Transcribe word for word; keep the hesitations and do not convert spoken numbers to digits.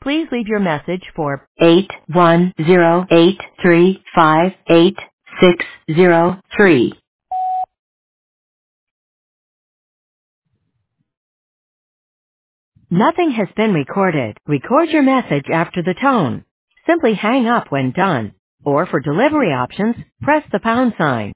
Please leave your message for eight one zero eight three five eight six zero three. Nothing has been recorded. Record your message after the tone. Simply hang up when done. Or for delivery options, press the pound sign.